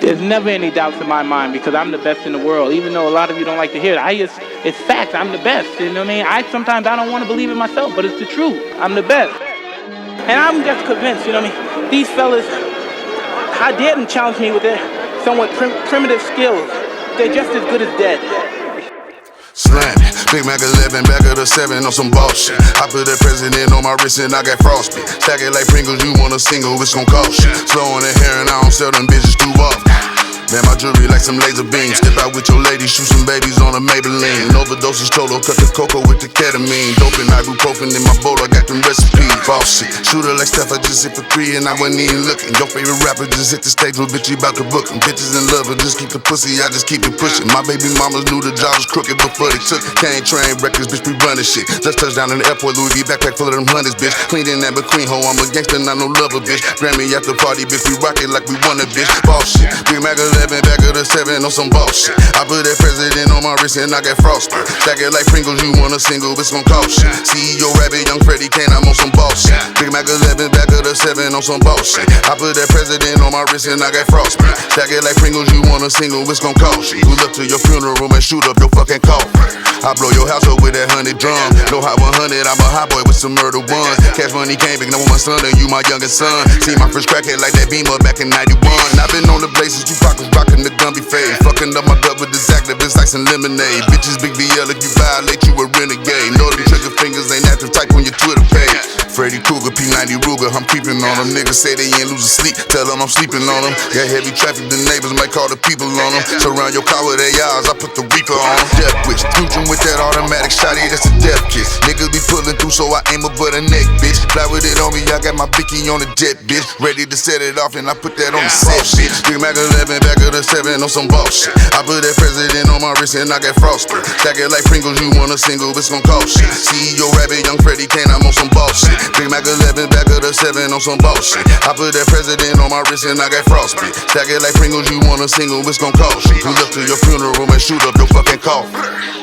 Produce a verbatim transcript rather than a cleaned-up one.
There's never any doubts in my mind because I'm the best in the world. Even though a lot of you don't like to hear it, I just, it's facts. I'm the best. You know what I mean? I sometimes I don't want to believe it myself, but it's the truth. I'm the best. And I'm just convinced, you know what I mean? These fellas, I dare them challenge me with their somewhat prim- primitive skills. They're just as good as dead. Slam it, Big Mac eleven, back of the seven on some bullshit. I put that president on my wrist and I got frostbite. Stack it like Pringles, you want a single, it's gon' cost you. Slow on the hair and I don't sell them bitches too often. Man, my jewelry like some laser beams. Step out with your lady, shoot some babies on a Maybelline. Overdoses total, cut the cocoa with the ketamine. Dope and ibuprofen in my bowl, I got them recipes. Boss shit, shooter like Steph, I just hit for three and I wasn't even looking. Your favorite rapper just hit the stage, little bitch, you about to book him. Bitches in love, but just keep the pussy, I just keep it pushing. My baby mamas knew the job was crooked before they took it. Can't train records, bitch, we running shit. Just touched down in the airport, Louis V backpack full of them hundreds, bitch. Clean in that McQueen hoe, I'm a gangster, not no lover, bitch. Grammy after party, bitch, we rock it like we won a bitch. Boss shit, Big Mac eleven, back of the seven on some bullshit. I put that president on my wrist and I got frostbite. Stack it like Pringles, you want a single, it's gon' cost you. C E O Rabbit, Young Freddie Kane, I'm on some bullshit. Big Mac eleven, back of the seven on some bullshit. I put that president on my wrist and I got frostbite. Stack it like Pringles, you want a single, it's gon' cost you. Pull up to your funeral and shoot up your fucking coffin. I blow your house up with that hundred drum. No hot one hundred, I'm a hot boy with some murder one. Cash money came big, now with my son and you my youngest son. See my first crackhead like that Beamer back in ninety-one. I've been on the places, you pockets rockin' the Gumby fade. Fucking up my gut with this activist like some lemonade. Bitches big V L, if you violate, you a renegade. Know them trigger fingers ain't active, type on your Twitter page. Freddy Krueger, P ninety Ruger, I'm creeping on them. Niggas say they ain't losing sleep, tell them I'm sleeping on them. Got heavy traffic, the neighbors might call the people on them. Surround your car with A Rs, I put the Reaper on them. Death wish, fusion with that automatic shotty, that's a death kiss. Niggas be pulling through, so I aim up for the neck, bitch. Fly with it on me, I got my Vicky on the jet, bitch. Ready to set it off, and I put that on the set, bitch. Big Mac eleven, back of the seven on some bullshit. I put that president on my wrist and I got frostbite. Stack it like Pringles, you want a single, it's gon' cost you. C E O Rabbit, Young Freddie Kane, I'm on some bullshit. Big Mac eleven, back of the seven on some bullshit. I put that president on my wrist and I got frostbite. Stack it like Pringles, you want a single, it's gon' cost you. Pull up to your funeral and shoot up your fucking coffin.